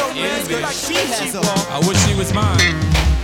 man. Like she has on. I wish she was mine.